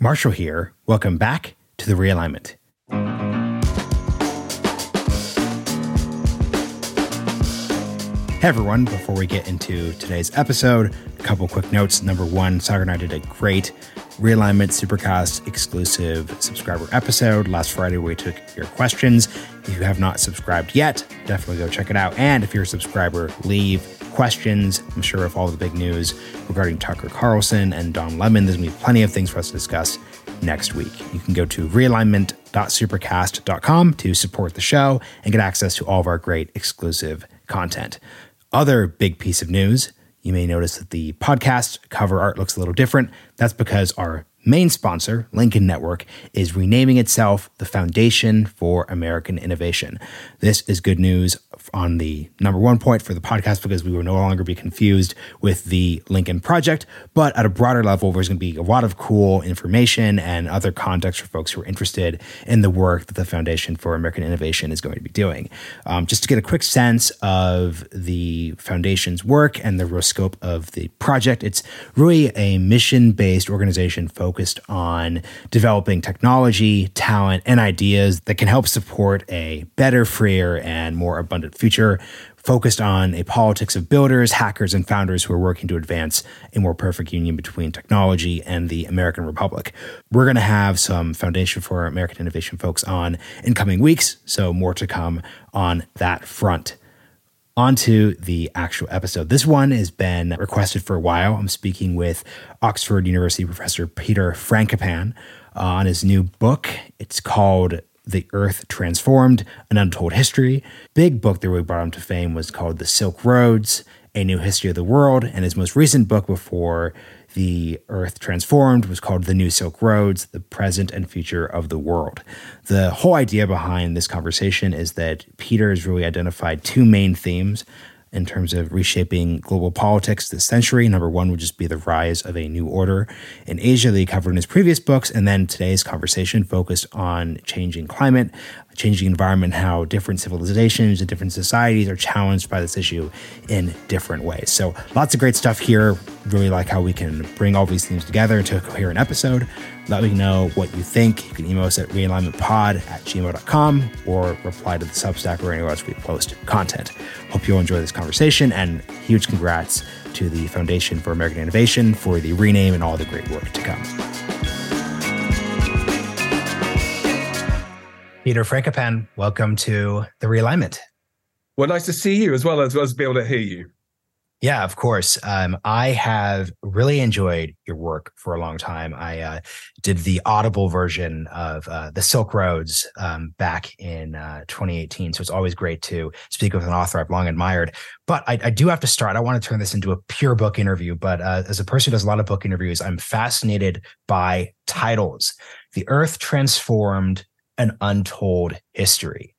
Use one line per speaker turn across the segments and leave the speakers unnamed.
Marshall here. Welcome back to The Realignment. Hey everyone, before we get into today's episode, a couple quick notes. Number one, Sagar and I did a great Realignment Supercast exclusive subscriber episode last Friday where we took your questions. If you have not subscribed yet, definitely go check it out. And if you're a subscriber, leave questions. I'm sure of all the big news regarding Tucker Carlson and Don Lemon, there's going to be plenty of things for us to discuss next week. You can go to realignment.supercast.com to support the show and get access to all of our great exclusive content. Other big piece of news, you may notice that the podcast cover art looks a little different. That's because our main sponsor, Lincoln Network, is renaming itself the Foundation for American Innovation. This is good news on the number one point for the podcast because we will no longer be confused with the Lincoln Project, but at a broader level, there's going to be a lot of cool information and other context for folks who are interested in the work that the Foundation for American Innovation is going to be doing. Just to get a quick sense of the Foundation's work and the real scope of the project, it's really a mission-based organization focused on developing technology, talent, and ideas that can help support a better, freer, and more abundant future, focused on a politics of builders, hackers, and founders who are working to advance a more perfect union between technology and the American Republic. We're going to have some Foundation for American Innovation folks on in coming weeks, so more to come on that front. On to the actual episode. This one has been requested for a while. I'm speaking with Oxford University professor Peter Frankopan on his new book. It's called The Earth Transformed, An Untold History. Big book that really brought him to fame was called The Silk Roads, A New History of the World. And his most recent book before The Earth Transformed was called The New Silk Roads, The Present and Future of the World. The whole idea behind this conversation is that Peter has really identified two main themes in terms of reshaping global politics this century. Number one would just be the rise of a new order in Asia that he covered in his previous books. And then today's conversation focused on changing climate, changing environment, how different civilizations and different societies are challenged by this issue in different ways. So lots of great stuff here. Really like how we can bring all these themes together into a coherent episode. Let me know what you think. You can email us at realignmentpod@gmail.com or reply to the Substack or anywhere else we post content. Hope you'll enjoy this conversation, and huge congrats to the Foundation for American Innovation for the rename and all the great work to come. Peter Frankopan, welcome to The Realignment.
Well, nice to see you as well as be able to hear you.
Yeah, of course. I have really enjoyed your work for a long time. I did the Audible version of The Silk Roads back in 2018. So it's always great to speak with an author I've long admired. But I do have to start. I want to turn this into a pure book interview. But as a person who does a lot of book interviews, I'm fascinated by titles. The Earth Transformed, An Untold History.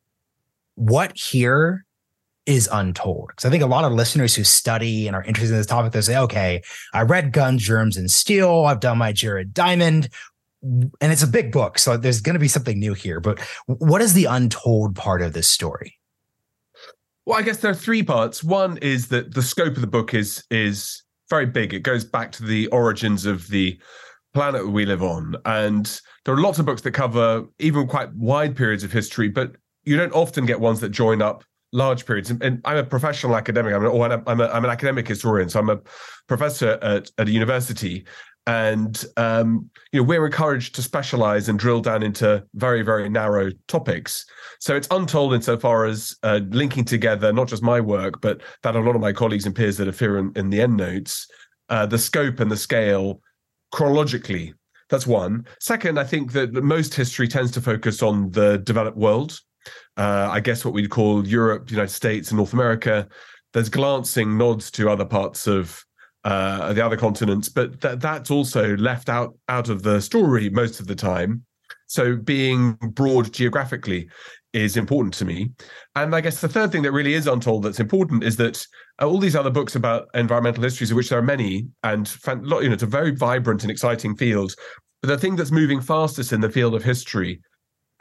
What here is untold? Because I think a lot of listeners who study and are interested in this topic, they say, okay, I read Guns, Germs, and Steel. I've done my Jared Diamond. And it's a big book, so there's going to be something new here. But what is the untold part of this story?
Well, I guess there are three parts. One is that the scope of the book is very big. It goes back to the origins of the planet we live on. And there are lots of books that cover even quite wide periods of history, but you don't often get ones that join up large periods. And I'm a professional academic. I'm an academic historian, so I'm a professor at a university. And we're encouraged to specialize and drill down into very, very narrow topics. So it's untold insofar as linking together not just my work, but that a lot of my colleagues and peers that appear in the endnotes, the scope and the scale chronologically. That's one. Second, I think that most history tends to focus on the developed world. I guess what we'd call Europe, the United States, and North America. There's glancing nods to other parts of the other continents, but that's also left out of the story most of the time. So being broad geographically is important to me. And I guess the third thing that really is untold that's important is that all these other books about environmental histories, of which there are many, and it's a very vibrant and exciting field. But the thing that's moving fastest in the field of history,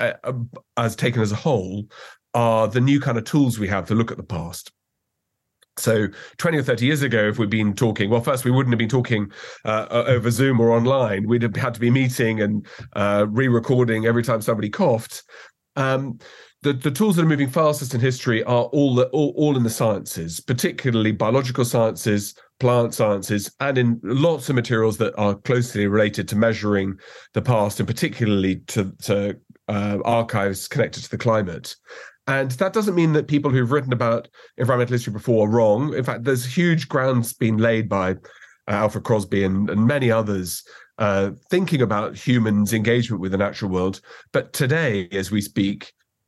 as taken as a whole, are the new kind of tools we have to look at the past. So 20 or 30 years ago, if we'd been talking, well, first, we wouldn't have been talking over Zoom or online. We'd have had to be meeting and re-recording every time somebody coughed. The tools that are moving fastest in history are all in the sciences, particularly biological sciences, plant sciences, and in lots of materials that are closely related to measuring the past, and particularly to archives connected to the climate. And that doesn't mean that people who've written about environmental history before are wrong. In fact, there's huge grounds being laid by Alfred Crosby and many others thinking about humans' engagement with the natural world. But today, as we speak,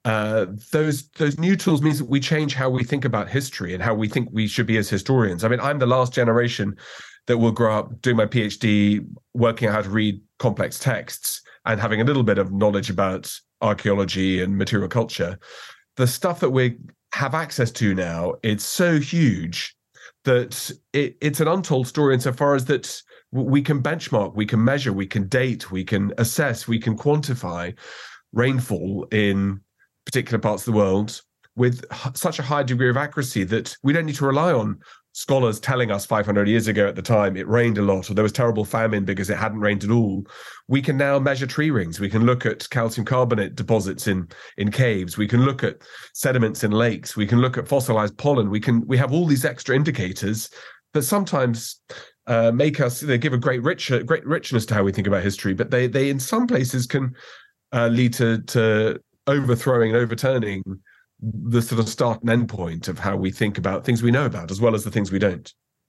those new tools means that we change how we think about history and how we think we should be as historians. I mean, I'm the last generation that will grow up doing my PhD, working out how to read complex texts and having a little bit of knowledge about archaeology and material culture. The stuff that we have access to now, it's so huge that it's an untold story insofar as that we can benchmark, we can measure, we can date, we can assess, we can quantify rainfall in particular parts of the world with such a high degree of accuracy that we don't need to rely on scholars telling us 500 years ago at the time it rained a lot or there was terrible famine because it hadn't rained at all. We can now measure tree rings. We can look at calcium carbonate deposits in caves. We can look at sediments in lakes. We can look at fossilized pollen. We have all these extra indicators that sometimes make us, they give a great richness to how we think about history, but they in some places can lead to overthrowing and overturning the sort of start and end point of how we think about things we know about, as well as the things we don't.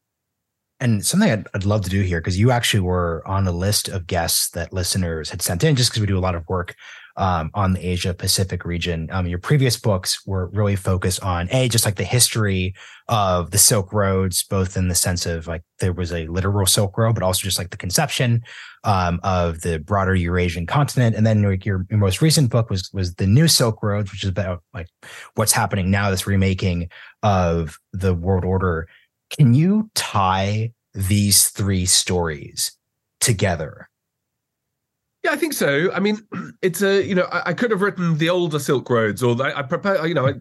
And something I'd love to do here, because you actually were on a list of guests that listeners had sent in, just because we do a lot of work on the Asia Pacific region. Your previous books were really focused on just like the history of the Silk Roads, both in the sense of like there was a literal Silk Road, but also just like the conception of the broader Eurasian continent. And then your most recent book was the New Silk Roads, which is about like what's happening now, this remaking of the world order. Can you tie these three stories together?
Yeah, I think so. I mean, it's I could have written the older Silk Roads, or I propose,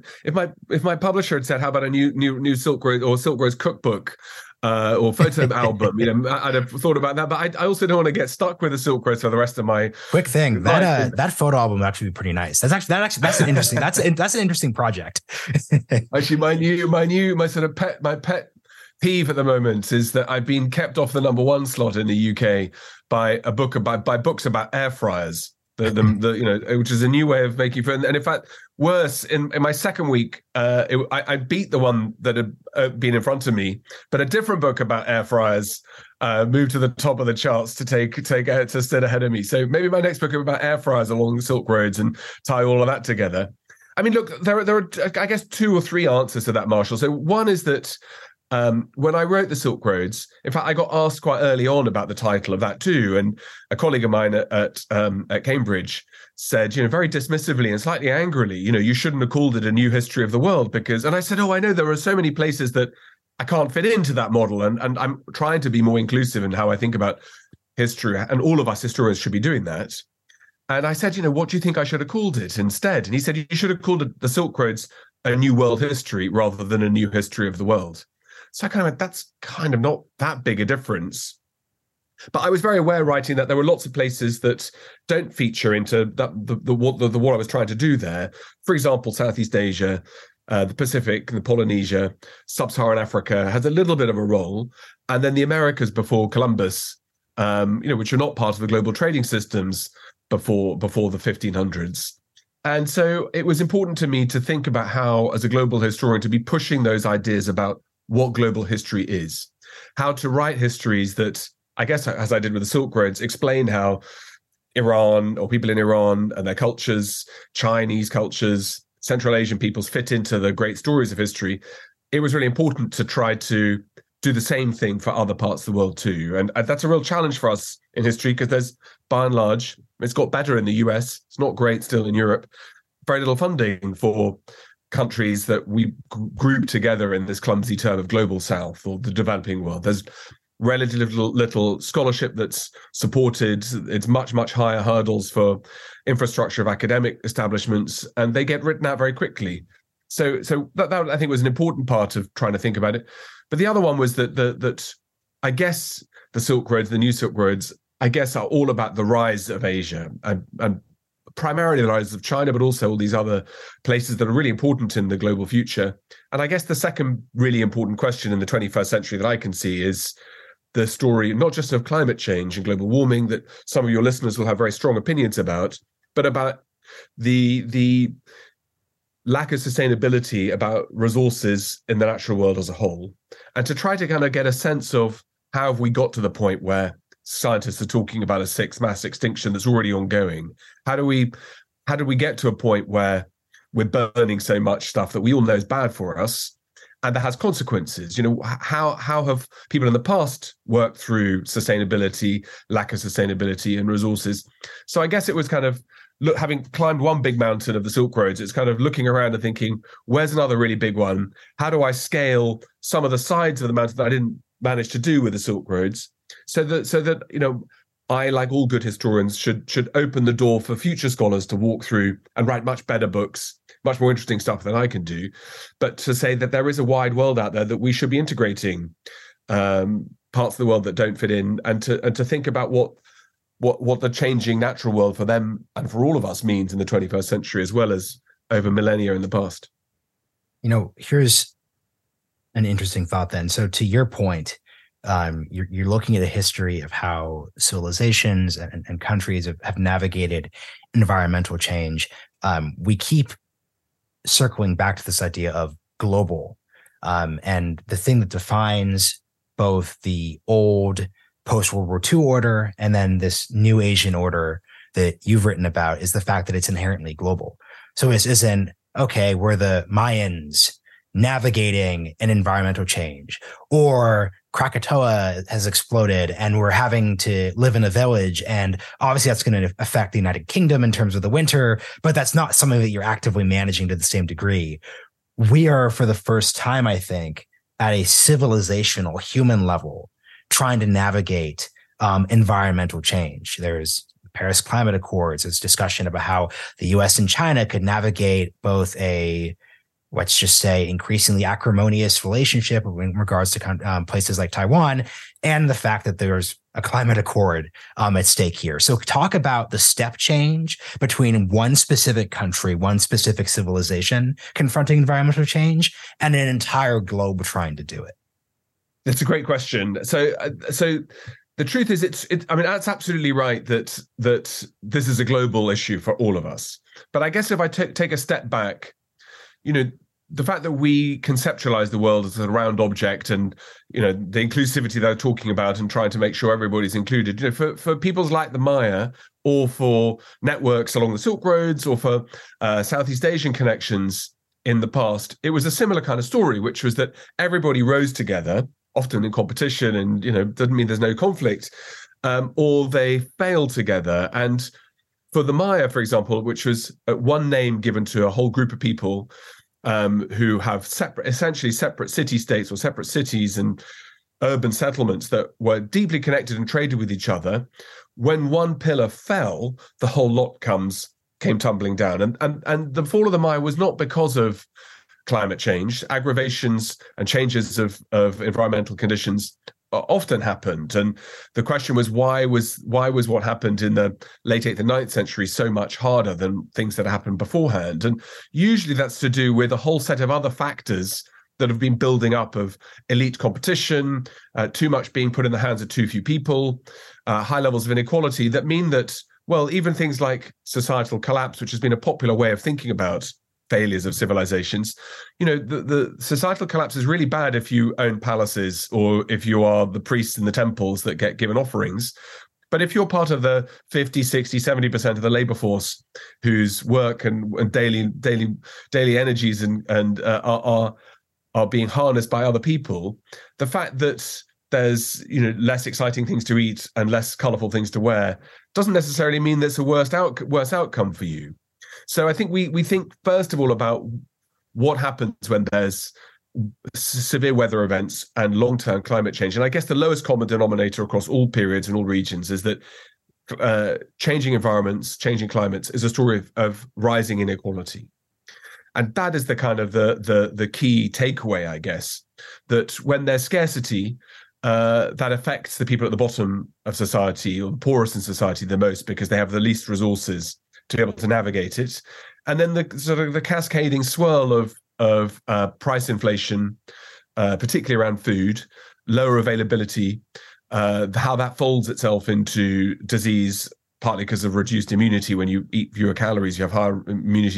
if my publisher had said, how about a new Silk Road or Silk Roads cookbook or photo album, I'd have thought about that. But I also don't want to get stuck with the Silk Roads for the rest of my
quick thing. That photo album would actually be pretty nice. That's an interesting that's an interesting project.
Actually, my sort of pet peeve at the moment is that I've been kept off the #1 slot in the UK by books about air fryers, which is a new way of making food. And in fact, worse, in my second week, I beat the one that had been in front of me, but a different book about air fryers moved to the top of the charts to sit ahead of me. So maybe my next book is about air fryers along the Silk Roads and tie all of that together. I mean, look, there are I guess 2 or 3 answers to that, Marshall. So one is that when I wrote the Silk Roads, in fact, I got asked quite early on about the title of that too. And a colleague of mine at Cambridge said, very dismissively and slightly angrily, you shouldn't have called it A New History of the World and I said, I know there are so many places that I can't fit into that model. And I'm trying to be more inclusive in how I think about history. And all of us historians should be doing that. And I said, what do you think I should have called it instead? And he said, you should have called it the Silk Roads A New World History rather than A New History of the World. So I kind of went, that's kind of not that big a difference. But I was very aware writing that there were lots of places that don't feature into what I was trying to do there. For example, Southeast Asia, the Pacific, the Polynesia, Sub-Saharan Africa has a little bit of a role. And then the Americas before Columbus, which are not part of the global trading systems before the 1500s. And so it was important to me to think about how, as a global historian, to be pushing those ideas about what global history is, how to write histories that, I guess, as I did with the Silk Roads, explain how Iran or people in Iran and their cultures, Chinese cultures, Central Asian peoples fit into the great stories of history. It was really important to try to do the same thing for other parts of the world too. And that's a real challenge for us in history because there's, by and large, it's got better in the US. It's not great still in Europe. Very little funding for countries that we group together in this clumsy term of global south or the developing world. There's relatively little scholarship that's supported. It's much, much higher hurdles for infrastructure of academic establishments, and they get written out very quickly. So that I think was an important part of trying to think about it. But the other one was that I guess the Silk Roads, the new Silk Roads, I guess are all about the rise of Asia and primarily the rise of China, but also all these other places that are really important in the global future. And I guess the second really important question in the 21st century that I can see is the story, not just of climate change and global warming that some of your listeners will have very strong opinions about, but about the lack of sustainability, about resources in the natural world as a whole, and to try to kind of get a sense of how have we got to the point where scientists are talking about a sixth mass extinction that's already ongoing. How do we get to a point where we're burning so much stuff that we all know is bad for us and that has consequences? How have people in the past worked through sustainability, lack of sustainability and resources? So I guess it was kind of having climbed one big mountain of the Silk Roads, it's kind of looking around and thinking, where's another really big one? How do I scale some of the sides of the mountain that I didn't manage to do with the Silk Roads? So that I, like all good historians, should open the door for future scholars to walk through and write much better books, much more interesting stuff than I can do. But to say that there is a wide world out there that we should be integrating parts of the world that don't fit in, and to think about what the changing natural world for them and for all of us means in the 21st century, as well as over millennia in the past.
Here's an interesting thought then. So to your point, you're looking at a history of how civilizations and countries have navigated environmental change. We keep circling back to this idea of global, and the thing that defines both the old post-World War II order and then this new Asian order that you've written about is the fact that it's inherently global. So it isn't, okay, we're the Mayans navigating an environmental change, or Krakatoa has exploded and we're having to live in a village. And obviously that's going to affect the United Kingdom in terms of the winter, but that's not something that you're actively managing to the same degree. We are, for the first time, I think, at a civilizational human level, trying to navigate environmental change. There's Paris Climate Accords. There's discussion about how the US and China could navigate both a, let's just say, increasingly acrimonious relationship in regards to places like Taiwan, and the fact that there's a climate accord at stake here. So talk about the step change between one specific country, one specific civilization confronting environmental change, and an entire globe trying to do it.
That's a great question. So the truth is, I mean, that's absolutely right that this is a global issue for all of us. But I guess if I take a step back, the fact that we conceptualize the world as a round object, and the inclusivity they're talking about and trying to make sure everybody's included, for peoples like the Maya, or for networks along the Silk Roads, or for Southeast Asian connections in the past, it was a similar kind of story, which was that everybody rose together, often in competition, and doesn't mean there's no conflict, or they failed together. And for the Maya, for example, which was one name given to a whole group of people who have essentially separate city-states or separate cities and urban settlements that were deeply connected and traded with each other. When one pillar fell, the whole lot came tumbling down. And the fall of the Maya was not because of climate change. Aggravations and changes of environmental conditions often happened. And the question was, why was what happened in the late 8th and 9th century so much harder than things that happened beforehand? And usually that's to do with a whole set of other factors that have been building up, of elite competition, too much being put in the hands of too few people, high levels of inequality that mean that, well, even things like societal collapse, which has been a popular way of thinking about failures of civilizations, the societal collapse is really bad if you own palaces or if you are the priests in the temples that get given offerings. But if you're part of the 50, 60, 70% of the labor force whose work and daily energies and are being harnessed by other people, the fact that there's less exciting things to eat and less colorful things to wear doesn't necessarily mean that's a worse outcome for you. So I think we think first of all about what happens when there's severe weather events and long-term climate change. And I guess the lowest common denominator across all periods and all regions is that changing environments, changing climates is a story of rising inequality. And that is the kind of the key takeaway, I guess, that when there's scarcity, that affects the people at the bottom of society or the poorest in society the most because they have the least resources to be able to navigate it. And then the sort of the cascading swirl of price inflation, particularly around food, lower availability, how that folds itself into disease, partly because of reduced immunity. When you eat fewer calories, you have lower immunity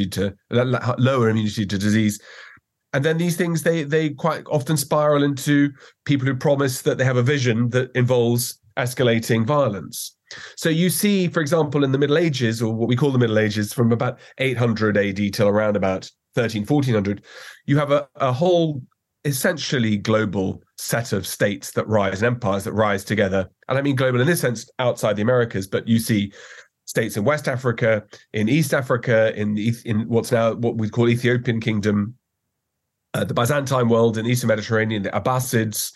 to disease. And then these things, they quite often spiral into people who promise that they have a vision that involves escalating violence. So you see, for example, in the Middle Ages, or what we call the Middle Ages, from about 800 AD till around about 1400, you have a whole essentially global set of states that rise and empires that rise together. And I mean global in this sense outside the Americas, but you see states in West Africa, in East Africa, in what's now what we call Ethiopian Kingdom, the Byzantine world, in Eastern Mediterranean, the Abbasids,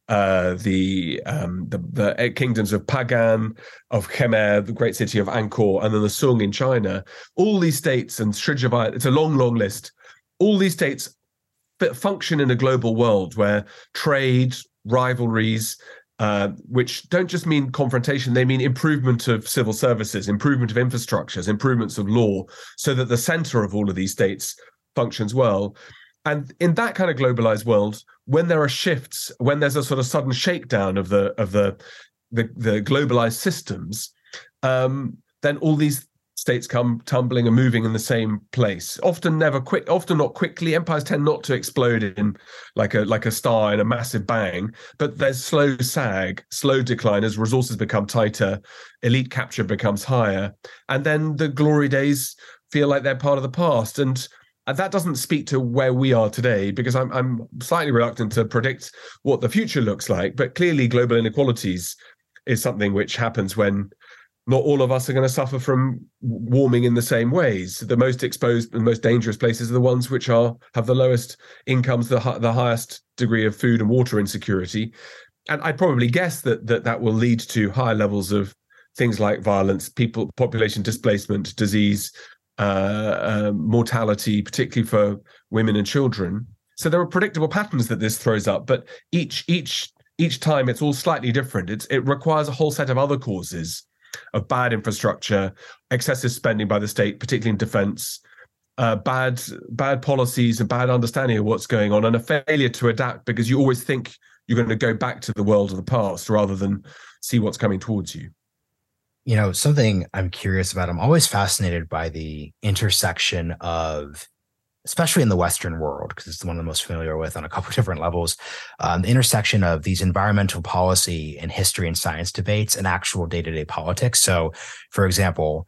the kingdoms of Pagan, of Khmer, the great city of Angkor, and then the Sung in China. All these states, and Sridharvai, it's a long, long list. All these states function in a global world where trade, rivalries, which don't just mean confrontation, they mean improvement of civil services, improvement of infrastructures, improvements of law, so that the center of all of these states functions well. And in that kind of globalized world, when there are shifts, when there's a sort of sudden shakedown of the globalized systems, then all these states come tumbling and moving in the same place. Often not quickly. Empires tend not to explode in like a star in a massive bang, but there's slow sag, slow decline as resources become tighter, elite capture becomes higher, and then the glory days feel like they're part of the past. And that doesn't speak to where we are today, because I'm slightly reluctant to predict what the future looks like. But clearly, global inequalities is something which happens when not all of us are going to suffer from warming in the same ways. The most exposed and most dangerous places are the ones which have the lowest incomes, the highest degree of food and water insecurity. And I'd probably guess that will lead to higher levels of things like violence, population displacement, disease, mortality, particularly for women and children. So there are predictable patterns that this throws up, but each time it's all slightly different. It requires a whole set of other causes of bad infrastructure, excessive spending by the state, particularly in defense, bad policies and bad understanding of what's going on, and a failure to adapt because you always think you're going to go back to the world of the past rather than see what's coming towards you.
You know, something I'm curious about, I'm always fascinated by the intersection of, especially in the Western world, because it's the one I'm most familiar with on a couple of different levels, the intersection of these environmental policy and history and science debates and actual day-to-day politics. So, for example,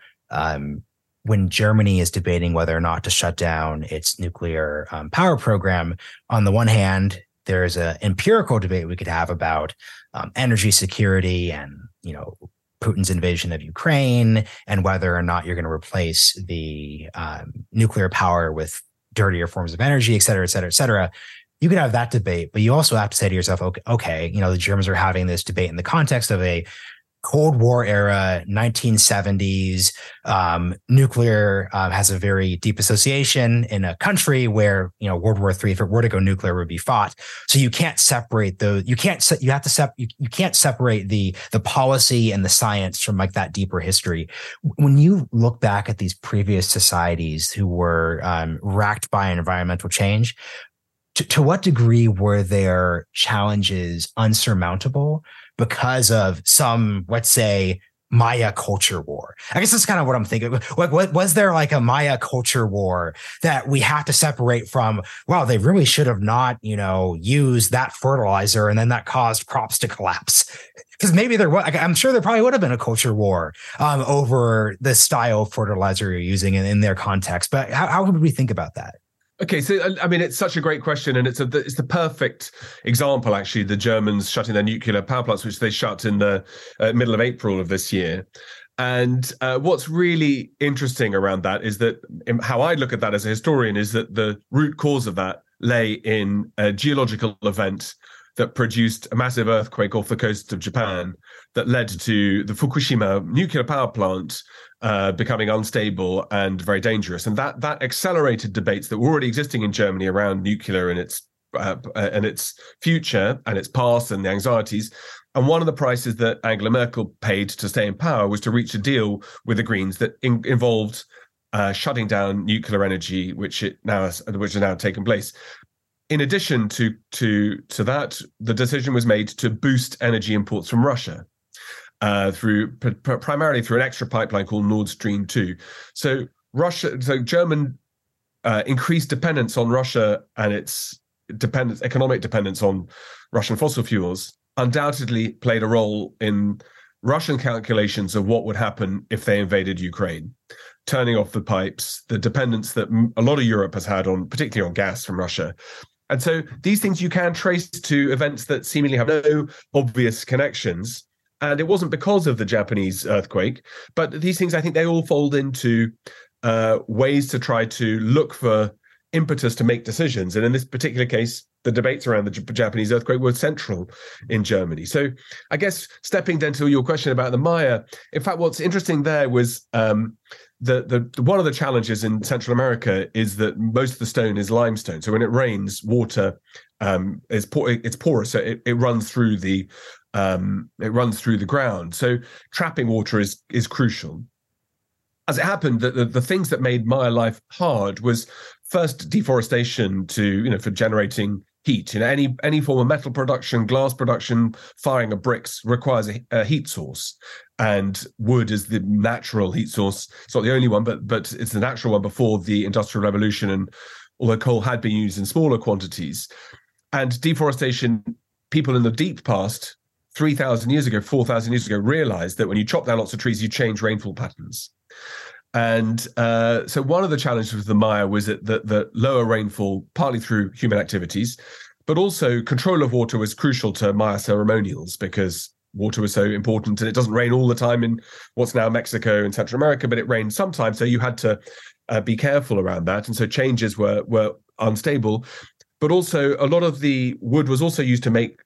when Germany is debating whether or not to shut down its nuclear power program, on the one hand, there's an empirical debate we could have about energy security and, you know, Putin's invasion of Ukraine and whether or not you're going to replace the nuclear power with dirtier forms of energy, et cetera, et cetera, et cetera. You could have that debate, but you also have to say to yourself, okay, you know, the Germans are having this debate in the context of a Cold War era, 1970s, nuclear has a very deep association in a country where, you know, World War III, if it were to go nuclear, would be fought. So you can't separate you can't separate the policy and the science from like that deeper history. When you look back at these previous societies who were racked by environmental change, to what degree were their challenges unsurmountable because of some, let's say, Maya culture war? I guess that's kind of what I'm thinking. Like, was there like a Maya culture war that we have to separate from? Wow, they really should have not, you know, used that fertilizer, and then that caused crops to collapse. Because maybe there was, I'm sure there probably would have been a culture war over the style of fertilizer you're using in their context. But how would we think about that?
Okay, so I mean, it's such a great question, and it's the perfect example, actually. The Germans shutting their nuclear power plants, which they shut in the middle of April of this year. And what's really interesting around that is that how I look at that as a historian is that the root cause of that lay in a geological event that produced a massive earthquake off the coast of Japan that led to the Fukushima nuclear power plant becoming unstable and very dangerous. And that accelerated debates that were already existing in Germany around nuclear and its future and its past and the anxieties. And one of the prices that Angela Merkel paid to stay in power was to reach a deal with the Greens that involved shutting down nuclear energy, which is now taken place. In addition to that, the decision was made to boost energy imports from Russia primarily through an extra pipeline called Nord Stream 2. So German increased dependence on Russia and its economic dependence on Russian fossil fuels undoubtedly played a role in Russian calculations of what would happen if they invaded Ukraine, turning off the pipes, the dependence that a lot of Europe has had particularly on gas from Russia. And so these things you can trace to events that seemingly have no obvious connections. And it wasn't because of the Japanese earthquake, but these things, I think they all fold into ways to try to look for impetus to make decisions. And in this particular case, the debates around the Japanese earthquake were central in Germany. So I guess stepping then to your question about the Maya, in fact, what's interesting there was the one of the challenges in Central America is that most of the stone is limestone. So when it rains, water it's porous, so it runs through the ground. So trapping water is crucial. As it happened, the things that made Maya life hard was first deforestation for generating heat. Any form of metal production, glass production, firing of bricks requires a heat source. And wood is the natural heat source. It's not the only one, but it's the natural one before the Industrial Revolution. And although coal had been used in smaller quantities, and deforestation, people in the deep past, 3,000 years ago, 4,000 years ago, realized that when you chop down lots of trees, you change rainfall patterns. And so one of the challenges with the Maya was that the lower rainfall, partly through human activities, but also control of water was crucial to Maya ceremonials because water was so important, and it doesn't rain all the time in what's now Mexico and Central America, but it rained sometimes. So you had to be careful around that. And so changes were unstable. But also a lot of the wood was also used to make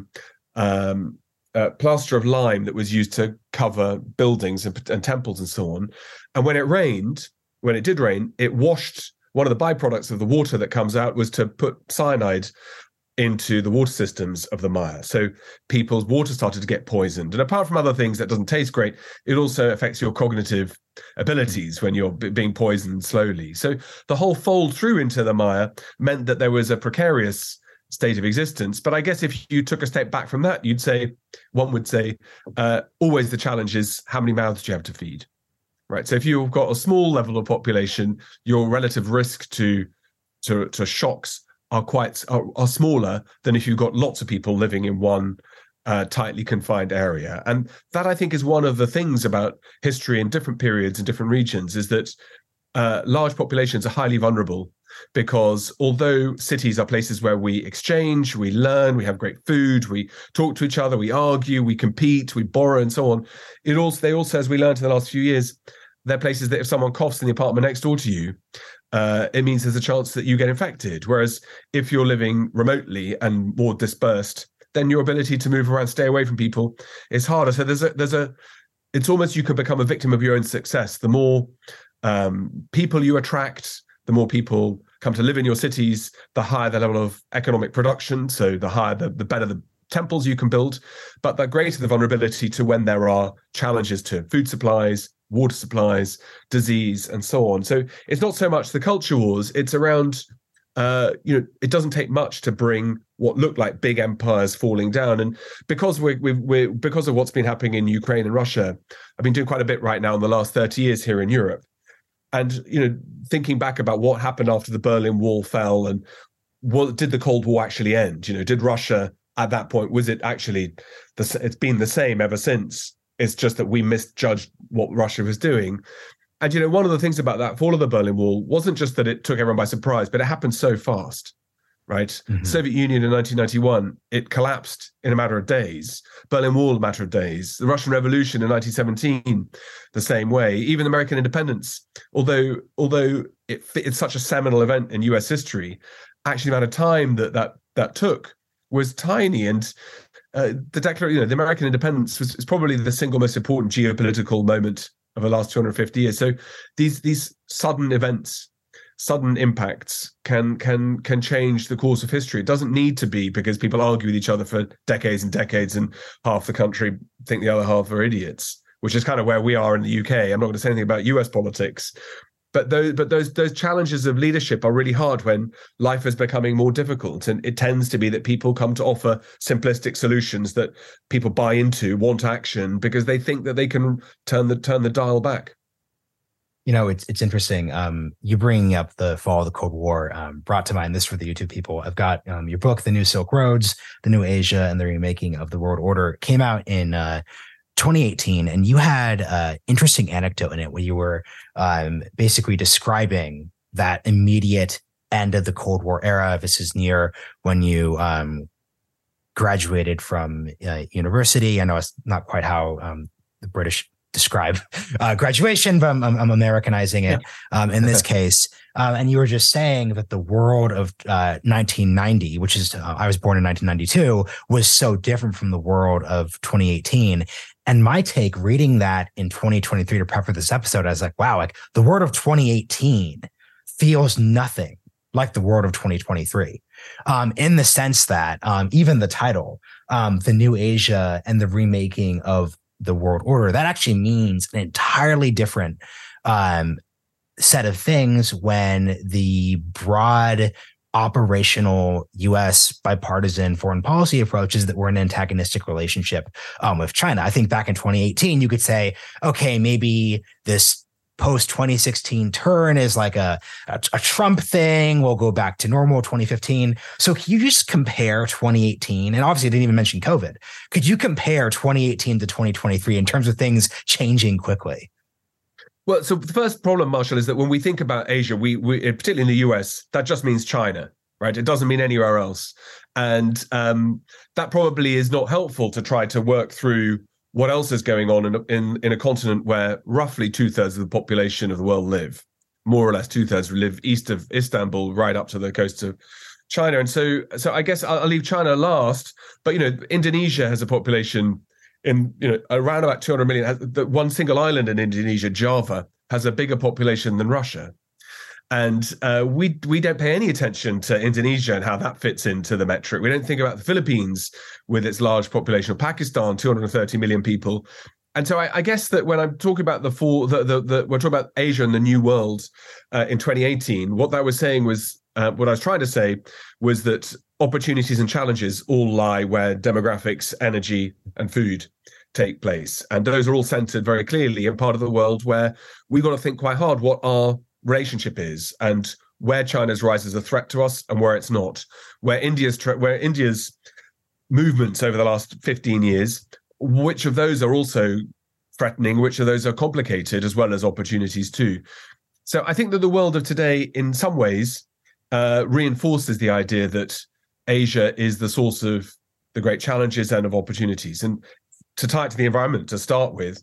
plaster of lime that was used to cover buildings and temples and so on. And when it did rain, it washed. One of the byproducts of the water that comes out was to put cyanide into the water systems of the Maya. So people's water started to get poisoned. And apart from other things that doesn't taste great, it also affects your cognitive abilities when you're being poisoned slowly. So the whole fold through into the Maya meant that there was a precarious state of existence. But I guess if you took a step back from that, one would say, always the challenge is how many mouths do you have to feed, right? So if you've got a small level of population, your relative risk to shocks are smaller than if you've got lots of people living in one tightly confined area. And that, I think, is one of the things about history in different periods and different regions, is that large populations are highly vulnerable, because although cities are places where we exchange, we learn, we have great food, we talk to each other, we argue, we compete, we borrow and so on, they also, as we learned in the last few years, they're places that if someone coughs in the apartment next door to you, it means there's a chance that you get infected. Whereas if you're living remotely and more dispersed, then your ability to move around, stay away from people is harder. So it's almost, you can become a victim of your own success. The more people you attract, the more people come to live in your cities, the higher the level of economic production. So the higher, the better the temples you can build, but the greater the vulnerability to when there are challenges to food supplies, water supplies, disease, and so on. So it's not so much the culture wars, it's around, it doesn't take much to bring what look like big empires falling down. And because because of what's been happening in Ukraine and Russia, I've been doing quite a bit right now in the last 30 years here in Europe. And, thinking back about what happened after the Berlin Wall fell, and did the Cold War actually end? Did Russia at that point, was it actually, it's been the same ever since? It's just that we misjudged what Russia was doing. And, one of the things about that fall of the Berlin Wall wasn't just that it took everyone by surprise, but it happened so fast, right? Mm-hmm. Soviet Union in 1991, it collapsed in a matter of days. Berlin Wall, a matter of days. The Russian Revolution in 1917, the same way. Even American independence, although it's such a seminal event in US history, actually the amount of time that took was tiny, and the declaration, the American independence is probably the single most important geopolitical moment of the last 250 years. So these sudden events, sudden impacts can change the course of history. It doesn't need to be because people argue with each other for decades and decades, and half the country think the other half are idiots, which is kind of where we are in the UK. I'm not going to say anything about US politics. But those challenges of leadership are really hard when life is becoming more difficult, and it tends to be that people come to offer simplistic solutions that people buy into, want action, because they think that they can turn the dial back.
It's interesting. You bringing up the fall of the Cold War brought to mind this for the YouTube people. I've got your book, The New Silk Roads, The New Asia, and the Remaking of the World Order. Came out in 2018, and you had an interesting anecdote in it where you were basically describing that immediate end of the Cold War era. This is near when you graduated from university. I know it's not quite how the British describe graduation, but I'm Americanizing it in this case. And you were just saying that the world of 1990, which is I was born in 1992, was so different from the world of 2018. And my take reading that in 2023 to prep for this episode, I was like, wow, like the world of 2018 feels nothing like the world of 2023, in the sense that even the title, The New Asia and the Remaking of the World Order, that actually means an entirely different set of things when the broad operational U.S. bipartisan foreign policy approach is that we're in an antagonistic relationship with China. I think back in 2018, you could say, okay, maybe this post-2016 turn is like a Trump thing. We'll go back to normal 2015. So can you just compare 2018? And obviously, I didn't even mention COVID. Could you compare 2018 to 2023 in terms of things changing quickly?
Well, so the first problem, Marshall, is that when we think about Asia, we particularly in the US, that just means China, right? It doesn't mean anywhere else. And that probably is not helpful to try to work through what else is going on in a continent where roughly 2/3 of the population of the world live, more or less 2/3 live east of Istanbul, right up to the coast of China. And so I guess I'll leave China last, but, Indonesia has a population in around about 200 million. The one single island in Indonesia, Java, has a bigger population than Russia, and we don't pay any attention to Indonesia and how that fits into the metric. We don't think about the Philippines with its large population, or Pakistan, 230 million people. And so I guess that when I'm talking about we're talking about Asia and the New World in 2018, what that was saying was what I was trying to say was that opportunities and challenges all lie where demographics, energy, and food take place. And those are all centered very clearly in part of the world where we've got to think quite hard what our relationship is, and where China's rise is a threat to us and where it's not, where India's movements over the last 15 years, which of those are also threatening, which of those are complicated, as well as opportunities too. So I think that the world of today, in some ways, reinforces the idea that Asia is the source of the great challenges and of opportunities. And to tie it to the environment, to start with,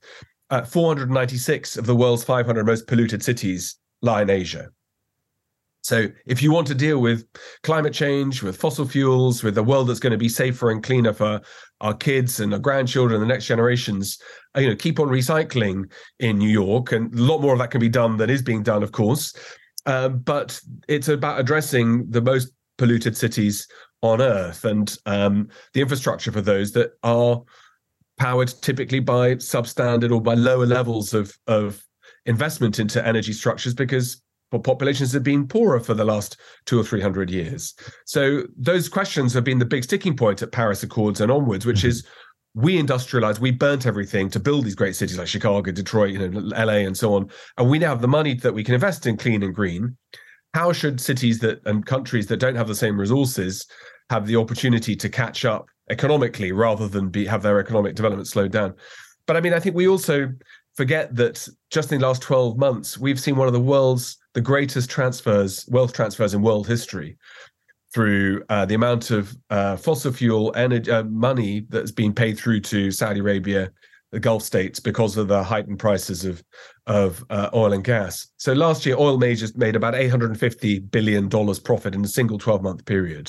496 of the world's 500 most polluted cities lie in Asia. So if you want to deal with climate change, with fossil fuels, with a world that's going to be safer and cleaner for our kids and our grandchildren, the next generations, keep on recycling in New York. And a lot more of that can be done than is being done, of course. But it's about addressing the most polluted cities on Earth and the infrastructure for those that are powered typically by substandard or by lower levels of investment into energy structures, because populations have been poorer for the last 200 or 300 years. So those questions have been the big sticking point at Paris Accords and onwards, which is we industrialized, we burnt everything to build these great cities like Chicago, Detroit, LA, and so on. And we now have the money that we can invest in clean and green. How should cities and countries that don't have the same resources have the opportunity to catch up economically rather than have their economic development slowed down? But I think we also forget that just in the last 12 months, we've seen one of the greatest wealth transfers in world history through the amount of fossil fuel energy money that's been paid through to Saudi Arabia, the Gulf states because of the heightened prices of oil and gas. So last year, oil majors made about $850 billion profit in a single 12-month period.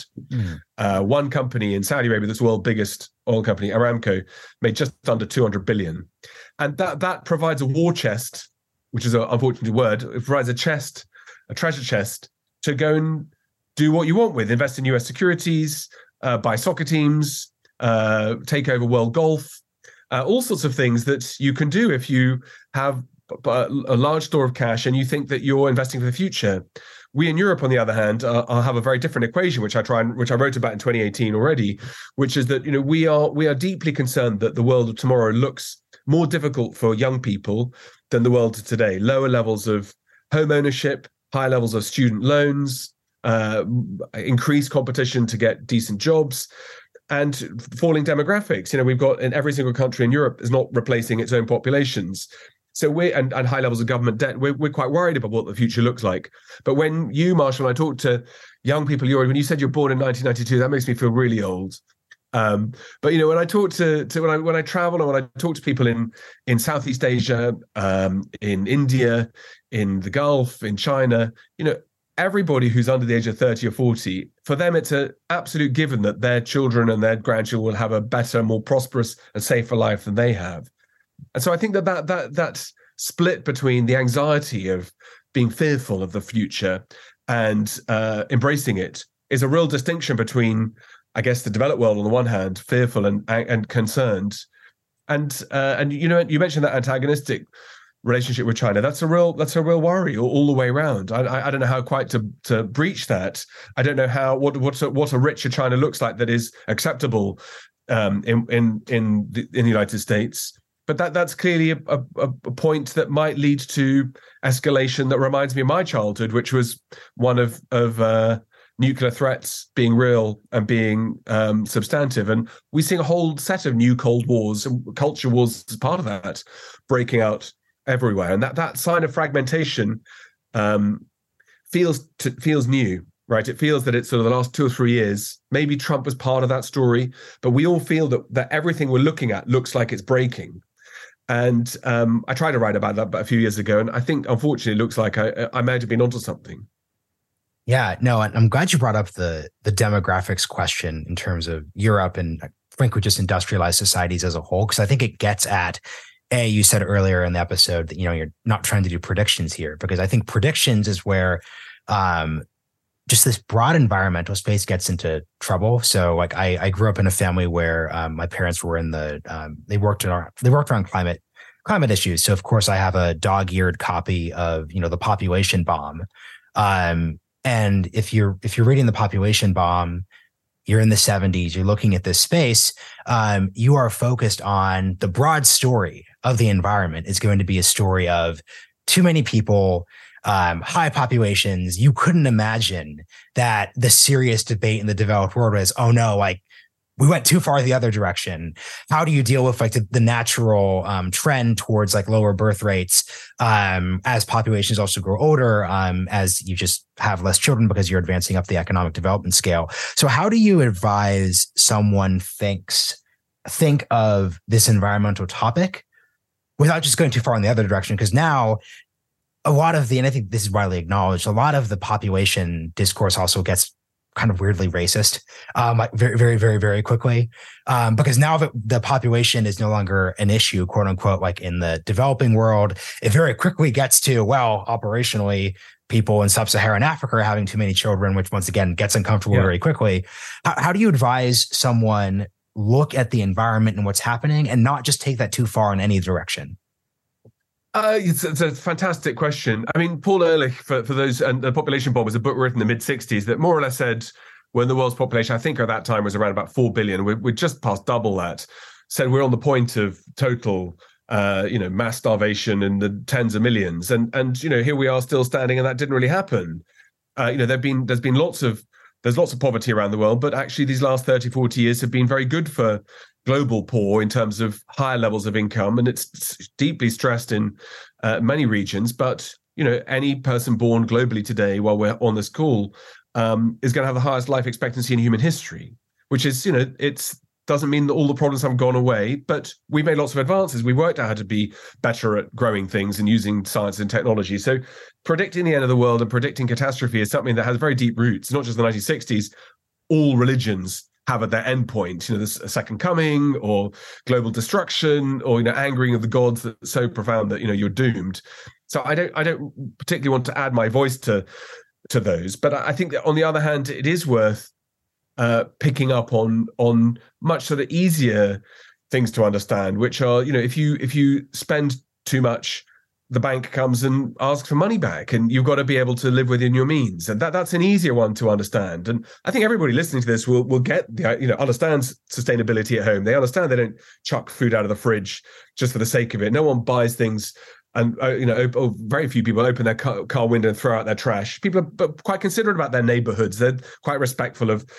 One company in Saudi Arabia, this world's biggest oil company, Aramco, made just under 200 billion. And that provides a war chest, which is an unfortunate word. It provides a treasure chest to go and do what you want with, invest in US securities, buy soccer teams, take over world golf, all sorts of things that you can do if you have a large store of cash and you think that you're investing for the future. We in Europe, on the other hand, have a very different equation, which I wrote about in 2018 already, which is that we are deeply concerned that the world of tomorrow looks more difficult for young people than the world of today. Lower levels of home ownership, high levels of student loans, increased competition to get decent jobs, and falling demographics. We've got in every single country in Europe is not replacing its own populations. So and high levels of government debt. We're quite worried about what the future looks like. But when you, Marshall, and I talk to young people, when you said you're born in 1992, that makes me feel really old. But when I talk when I travel and when I talk to people in Southeast Asia, in India, in the Gulf, in China, everybody who's under the age of 30 or 40, for them, it's an absolute given that their children and their grandchildren will have a better, more prosperous and safer life than they have. And so I think that split between the anxiety of being fearful of the future and embracing it is a real distinction between, I guess, the developed world on the one hand, fearful and concerned. And you mentioned that antagonistic relationship with China. That's a real worry all the way around. I don't know how quite to breach that. I don't know what a richer China looks like that is acceptable in the United States. But that's clearly a point that might lead to escalation that reminds me of my childhood, which was one of nuclear threats being real and being substantive. And we see a whole set of new Cold Wars and culture wars as part of that breaking out everywhere. And that sign of fragmentation feels new, right? It feels that it's sort of the last 2 or 3 years. Maybe Trump was part of that story, but we all feel that everything we're looking at looks like it's breaking. And I tried to write about that a few years ago, and I think, unfortunately, it looks like I might have been onto something.
Yeah, no, and I'm glad you brought up the demographics question in terms of Europe and, frankly, just industrialized societies as a whole, because I think it gets at, you said earlier in the episode that, you're not trying to do predictions here, because I think predictions is where just this broad environmental space gets into trouble. So like I grew up in a family where my parents were in they worked around climate issues. So of course I have a dog-eared copy of, The Population Bomb. And if you're reading The Population Bomb, you're in the 70s, you're looking at this space, you are focused on the broad story of the environment is going to be a story of too many people, high populations. You couldn't imagine that the serious debate in the developed world was, oh no, like we went too far the other direction. How do you deal with like the natural trend towards like lower birth rates as populations also grow older, as you just have less children because you're advancing up the economic development scale. So how do you advise someone think of this environmental topic without just going too far in the other direction? Because now a lot of and I think this is widely acknowledged, a lot of the population discourse also gets kind of weirdly racist, like very, very, very, very quickly, because now that the population is no longer an issue, quote unquote, like in the developing world, it very quickly gets to, well, operationally, people in sub-Saharan Africa are having too many children, which once again gets uncomfortable very quickly. How do you advise someone look at the environment and what's happening and not just take that too far in any direction?
It's a fantastic question. I mean, Paul Ehrlich, for those, and The Population Bomb was a book written in the mid-60s that more or less said when the world's population, I think at that time, was around about 4 billion. We're just past double that. Said we're on the point of total, mass starvation in the tens of millions. And here we are still standing, and that didn't really happen. There's lots of poverty around the world, but actually these last 30, 40 years have been very good for global poor in terms of higher levels of income, and it's deeply stressed in many regions. But any person born globally today, while we're on this call, is going to have the highest life expectancy in human history, which is it's doesn't mean that all the problems haven't gone away, but we've made lots of advances. We worked out how to be better at growing things and using science and technology. So predicting the end of the world and predicting catastrophe is something that has very deep roots, not just the 1960s. All religions have at their end point, the second coming or global destruction or, angering of the gods that's so profound that, you're doomed. So I don't particularly want to add my voice to those, but I think that on the other hand, it is worth picking up on much sort of easier things to understand, which are, if you spend too much, the bank comes and asks for money back, and you've got to be able to live within your means, and that's an easier one to understand. And I think everybody listening to this will get understands sustainability at home. They understand they don't chuck food out of the fridge just for the sake of it. No one buys things. And very few people open their car window and throw out their trash. People are quite considerate about their neighborhoods. They're quite respectful of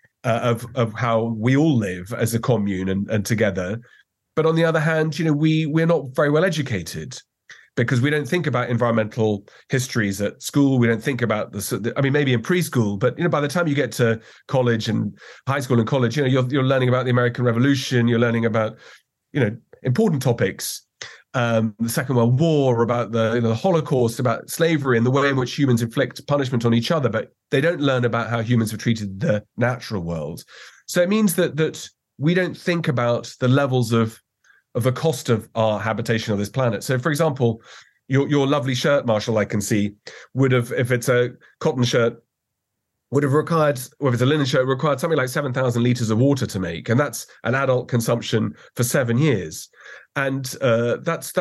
how we all live as a commune and together. But on the other hand, we're not very well educated because we don't think about environmental histories at school. We don't think about maybe in preschool, but by the time you get to college and high school and college, you're learning about the American Revolution. You're learning about important topics. The Second World War, about the Holocaust, about slavery and the way in which humans inflict punishment on each other, but they don't learn about how humans have treated the natural world. So it means that we don't think about the levels of the cost of our habitation on this planet. So, for example, your lovely shirt, Marshall, I can see, would have, if it's a cotton shirt, would have required, or if it's a linen shirt, required something like 7,000 litres of water to make. And that's an adult consumption for 7 years. And that's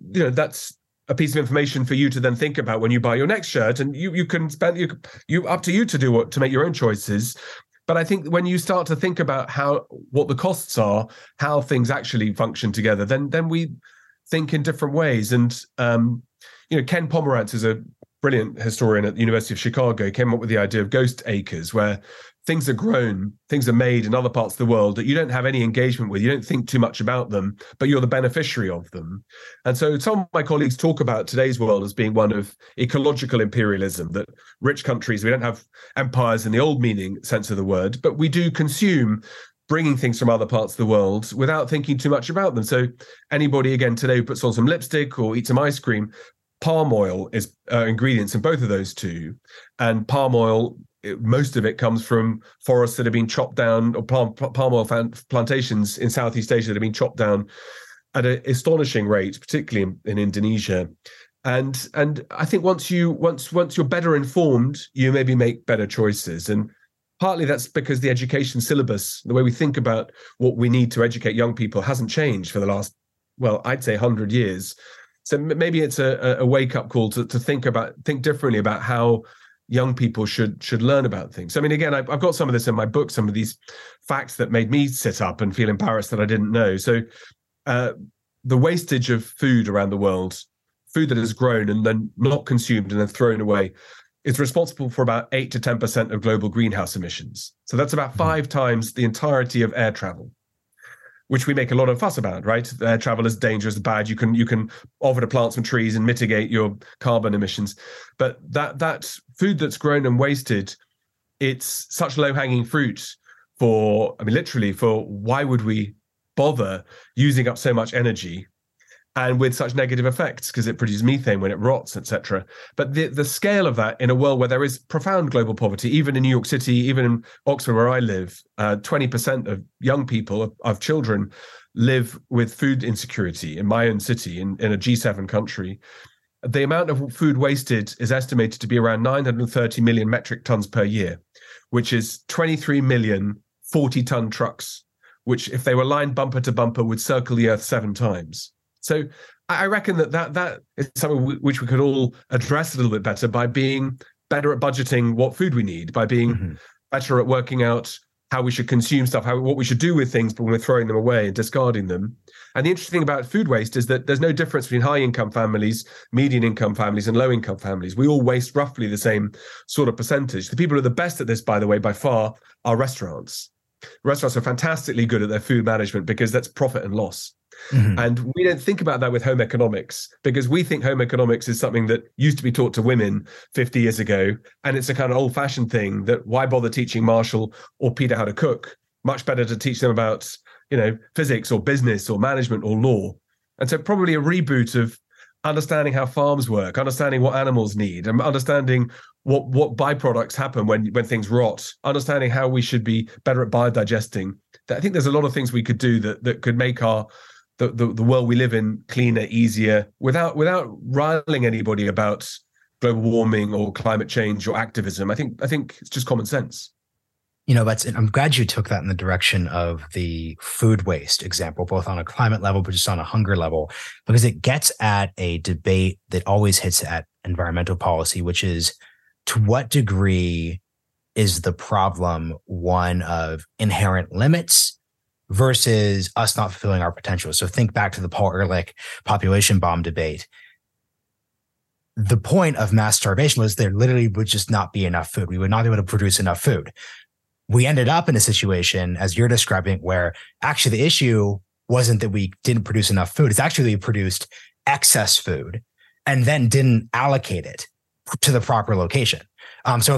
a piece of information for you to then think about when you buy your next shirt. And you can spend, you up to you to make your own choices. But I think when you start to think about what the costs are, how things actually function together, then we think in different ways. And Ken Pomerantz is a brilliant historian at the University of Chicago, came up with the idea of ghost acres, where things are grown, things are made in other parts of the world that you don't have any engagement with. You don't think too much about them, but you're the beneficiary of them. And so some of my colleagues talk about today's world as being one of ecological imperialism, that rich countries, we don't have empires in the old meaning sense of the word, but we do consume bringing things from other parts of the world without thinking too much about them. So anybody, again, today who puts on some lipstick or eats some ice cream, palm oil is ingredients in both of those two. And palm oil, most of it comes from forests that have been chopped down, or palm oil plantations in Southeast Asia that have been chopped down at an astonishing rate, particularly in Indonesia. And I think once you're better informed, you maybe make better choices. And partly that's because the education syllabus, the way we think about what we need to educate young people, hasn't changed for the last, I'd say 100 years. So maybe it's a wake-up call to think differently about how young people should learn about things. I mean, again, I've got some of this in my book, some of these facts that made me sit up and feel embarrassed that I didn't know. So the wastage of food around the world, food that is grown and then not consumed and then thrown away, is responsible for about 8 to 10% of global greenhouse emissions. So that's about 5 times the entirety of air travel, which we make a lot of fuss about, right? Air travel is dangerous, bad. You can offer to plant some trees and mitigate your carbon emissions. But that food that's grown and wasted, it's such low-hanging fruit literally for why would we bother using up so much energy and with such negative effects, because it produces methane when it rots, etc. But the scale of that in a world where there is profound global poverty, even in New York City, even in Oxford where I live, 20% of young people, of children, live with food insecurity in my own city, in a G7 country. The amount of food wasted is estimated to be around 930 million metric tons per year, which is 23 million 40-ton trucks, which if they were lined bumper to bumper would circle the earth 7 times. So I reckon that is something which we could all address a little bit better by being better at budgeting what food we need, by being better at working out how we should consume stuff, what we should do with things when we're throwing them away and discarding them. And the interesting thing about food waste is that there's no difference between high-income families, median-income families, and low-income families. We all waste roughly the same sort of percentage. The people who are the best at this, by the way, by far, are restaurants. Restaurants are fantastically good at their food management because that's profit and loss. And we don't think about that with home economics, because we think home economics is something that used to be taught to women 50 years ago. And it's a kind of old fashioned thing that why bother teaching Marshall or Peter how to cook? Much better to teach them about physics or business or management or law. And so probably a reboot of understanding how farms work, understanding what animals need, and understanding what byproducts happen when things rot, understanding how we should be better at biodigesting. I think there's a lot of things we could do that could make the world we live in cleaner, easier, without riling anybody about global warming or climate change or activism. I think it's just common sense.
I'm glad you took that in the direction of the food waste example, both on a climate level, but just on a hunger level, because it gets at a debate that always hits at environmental policy, which is, to what degree is the problem one of inherent limits versus us not fulfilling our potential? So think back to the Paul Ehrlich population bomb debate. The point of mass starvation was there literally would just not be enough food. We would not be able to produce enough food. We ended up in a situation, as you're describing, where actually the issue wasn't that we didn't produce enough food. It's actually we produced excess food and then didn't allocate it to the proper location. So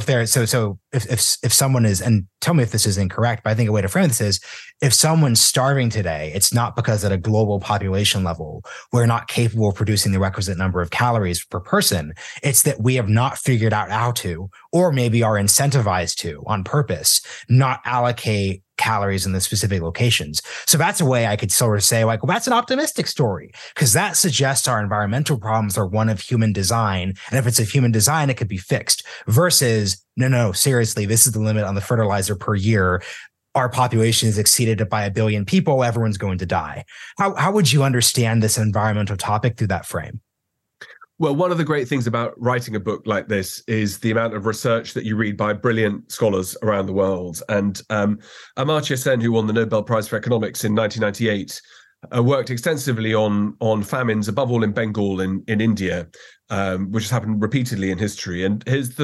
if someone is, and tell me if this is incorrect, but I think a way to frame this is, if someone's starving today, it's not because at a global population level, we're not capable of producing the requisite number of calories per person. It's that we have not figured out how to, or maybe are incentivized to on purpose, not allocate calories in the specific locations. So that's a way I could sort of say, like, well, that's an optimistic story, because that suggests our environmental problems are one of human design. And if it's of human design, it could be fixed, versus, no, seriously, this is the limit on the fertilizer per year. Our population is exceeded by 1 billion people. Everyone's going to die. How would you understand this environmental topic through that frame?
Well, one of the great things about writing a book like this is the amount of research that you read by brilliant scholars around the world. And Amartya Sen, who won the Nobel Prize for Economics in 1998, worked extensively on famines, above all in Bengal in India, which has happened repeatedly in history. And it's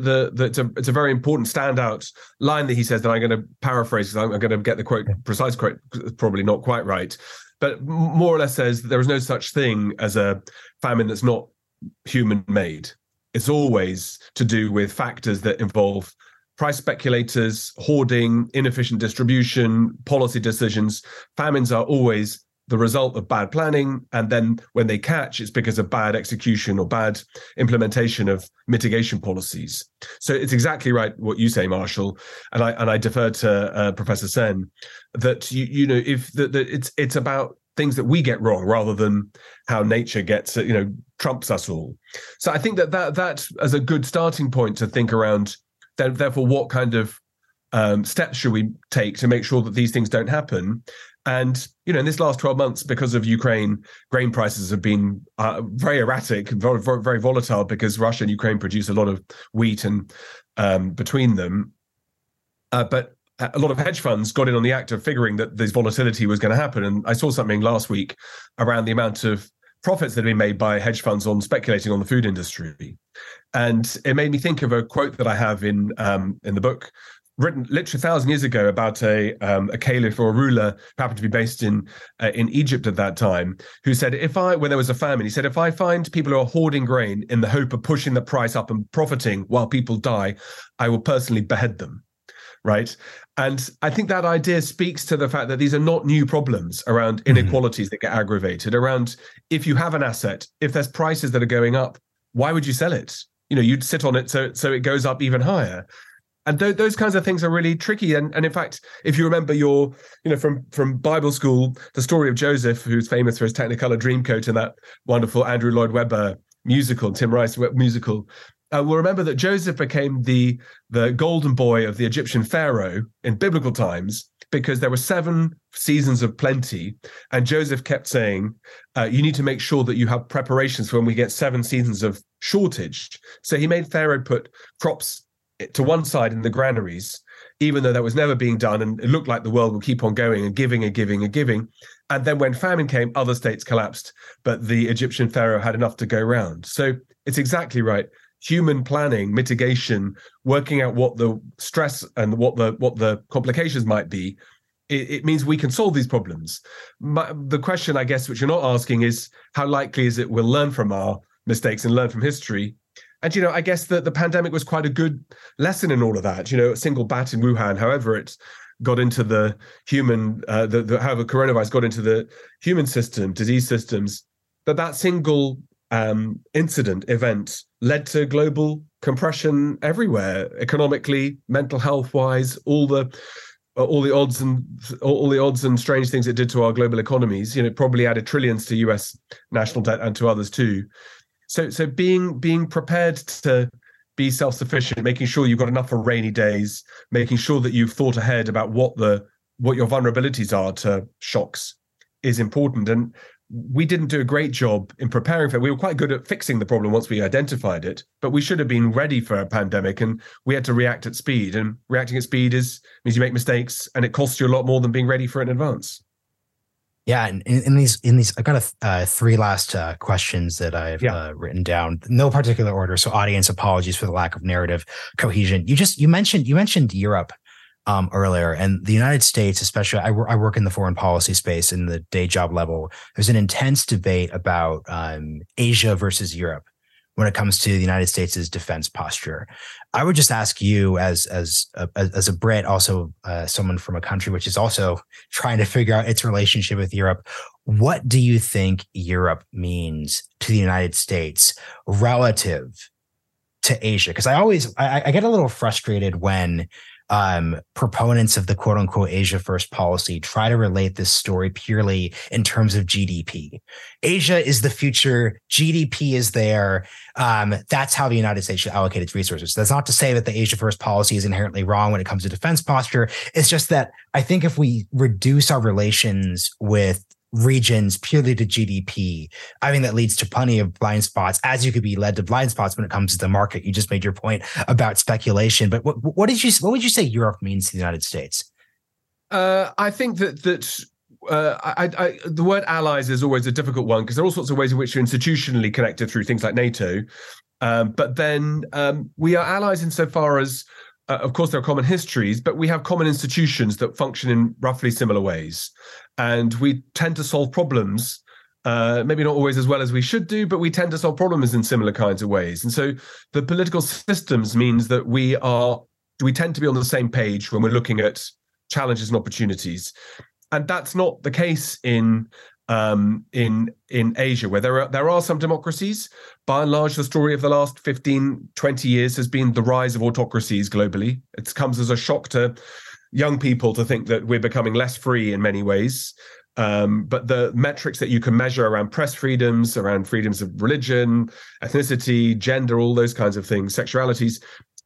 a very important standout line that he says, that I'm going to paraphrase, because I'm going to get the precise quote, probably not quite right, but more or less says that there is no such thing as a famine that's not human-made. It's always to do with factors that involve price speculators, hoarding, inefficient distribution, policy decisions. Famines are always the result of bad planning, and then when they catch, it's because of bad execution or bad implementation of mitigation policies. So it's exactly right what you say, Marshall, and I defer to Professor Sen, that it's about things that we get wrong rather than how nature trumps us all. So I think that as a good starting point to think around, therefore, what kind of steps should we take to make sure that these things don't happen? And, in this last 12 months, because of Ukraine, grain prices have been very erratic, very, very volatile, because Russia and Ukraine produce a lot of wheat and between them. But a lot of hedge funds got in on the act of figuring that this volatility was going to happen. And I saw something last week around the amount of profits that have been made by hedge funds on speculating on the food industry. And it made me think of a quote that I have in the book, written literally 1,000 years ago, about a caliph or a ruler who happened to be based in Egypt at that time, who said, when there was a famine, he said, if I find people who are hoarding grain in the hope of pushing the price up and profiting while people die, I will personally behead them. Right. And I think that idea speaks to the fact that these are not new problems around inequalities that get aggravated, around, if you have an asset, if there's prices that are going up, why would you sell it? You'd sit on it so it goes up even higher. And those kinds of things are really tricky. And in fact, if you remember from Bible school, the story of Joseph, who's famous for his Technicolor Dreamcoat and that wonderful Andrew Lloyd Webber musical, Tim Rice musical, we'll remember that Joseph became the golden boy of the Egyptian pharaoh in biblical times because there were 7 seasons of plenty. And Joseph kept saying, you need to make sure that you have preparations for when we get 7 seasons of shortage. So he made Pharaoh put crops to one side in the granaries, even though that was never being done. And it looked like the world would keep on going and giving and giving and giving. And then when famine came, other states collapsed, but the Egyptian pharaoh had enough to go round. So it's exactly right. Human planning, mitigation, working out what the stress and what the complications might be, it means we can solve these problems. The question, I guess, which you're not asking is, how likely is it we'll learn from our mistakes and learn from history? And, I guess that the pandemic was quite a good lesson in all of that. A single bat in Wuhan, however it's got into the human, however coronavirus got into the human system, disease systems, that single incident event led to global compression everywhere, economically, mental health wise, all the odds and strange things it did to our global economies. Probably added trillions to US national debt and to others too. So being prepared to be self-sufficient, making sure you've got enough for rainy days, making sure that you've thought ahead about what your vulnerabilities are to shocks is important. And we didn't do a great job in preparing for it. We were quite good at fixing the problem once we identified it, but we should have been ready for a pandemic, and we had to react at speed. And reacting at speed means you make mistakes, and it costs you a lot more than being ready for it in advance.
Yeah, and in these, I've got three last questions that I've written down, no particular order. So, audience, apologies for the lack of narrative cohesion. You mentioned Europe earlier, and the United States, especially. I work in the foreign policy space in the day job level. There's an intense debate about Asia versus Europe when it comes to the United States' defense posture. I would just ask you, as a Brit, also someone from a country which is also trying to figure out its relationship with Europe, what do you think Europe means to the United States relative to Asia? Because I get a little frustrated when proponents of the quote unquote Asia first policy try to relate this story purely in terms of GDP. Asia is the future. GDP is there. That's how the United States should allocate its resources. That's not to say that the Asia first policy is inherently wrong when it comes to defense posture. It's just that I think if we reduce our relations with regions purely to GDP, I mean, that leads to plenty of blind spots, as you could be led to blind spots when it comes to the market. You just made your point about speculation, but what would you say Europe means to the United States?
I think that the word allies is always a difficult one, because there are all sorts of ways in which you're institutionally connected through things like NATO. But then we are allies insofar as, of course, there are common histories, but we have common institutions that function in roughly similar ways. And we tend to solve problems, maybe not always as well as we should do, but we tend to solve problems in similar kinds of ways. And so the political systems means that we tend to be on the same page when we're looking at challenges and opportunities. And that's not the case in Asia, where there are some democracies. By and large, the story of the last 15, 20 years has been the rise of autocracies globally. It comes as a shock to young people to think that we're becoming less free in many ways. But the metrics that you can measure around press freedoms, around freedoms of religion, ethnicity, gender, all those kinds of things, sexualities,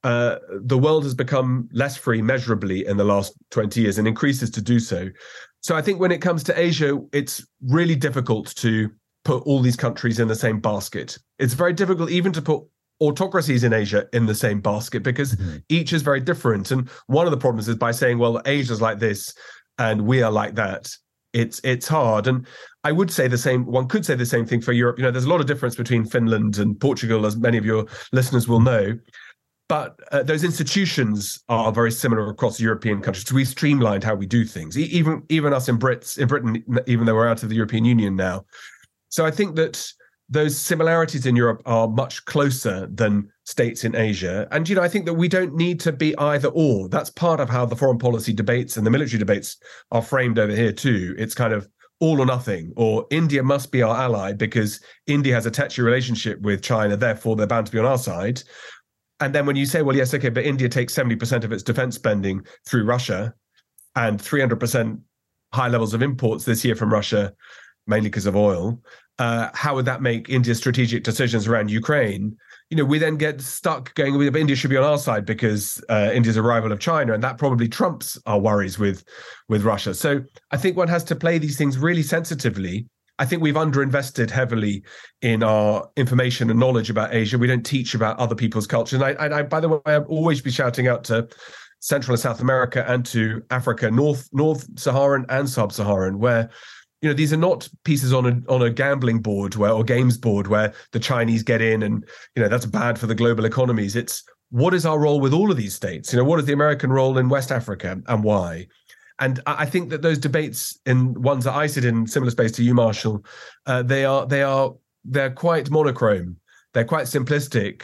the world has become less free measurably in the last 20 years and increases to do so. So I think when it comes to Asia, it's really difficult to put all these countries in the same basket. It's very difficult even to put autocracies in Asia in the same basket, because each is very different. And one of the problems is by saying, well, Asia's like this and we are like that. It's hard. And I would say one could say the same thing for Europe. There's a lot of difference between Finland and Portugal, as many of your listeners will know. But those institutions are very similar across European countries. So we've streamlined how we do things, even us in Britain, even though we're out of the European Union now. So I think that those similarities in Europe are much closer than states in Asia. And, I think that we don't need to be either or. That's part of how the foreign policy debates and the military debates are framed over here too. It's kind of all or nothing, or India must be our ally because India has a touchy relationship with China, therefore they're bound to be on our side. And then when you say, well, yes, okay, but India takes 70% of its defense spending through Russia and 300% high levels of imports this year from Russia, mainly because of oil, how would that make India's strategic decisions around Ukraine? We then get stuck going, well, India should be on our side because India's a rival of China, and that probably trumps our worries with Russia. So I think one has to play these things really sensitively. I think we've underinvested heavily in our information and knowledge about Asia. We don't teach about other people's cultures. And I by the way, I'll always be shouting out to Central and South America and to Africa, North Saharan and Sub-Saharan, where these are not pieces on a gambling board or games board where the Chinese get in and that's bad for the global economies. It's what is our role with all of these states? What is the American role in West Africa and why? And I think that those debates, in ones that I sit in similar space to you, Marshall, they're quite monochrome. They're quite simplistic.